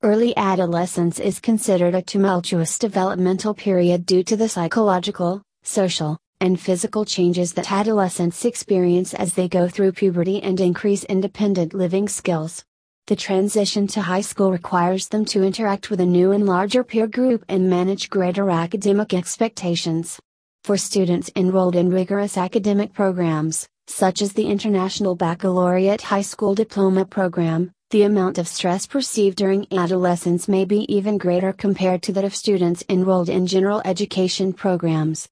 Early adolescence is considered a tumultuous developmental period due to the psychological, social, and physical changes that adolescents experience as they go through puberty and increase independent living skills. The transition to high school requires them to interact with a new and larger peer group and manage greater academic expectations. For students enrolled in rigorous academic programs, such as the International Baccalaureate High School Diploma Program, the amount of stress perceived during adolescence may be even greater compared to that of students enrolled in general education programs.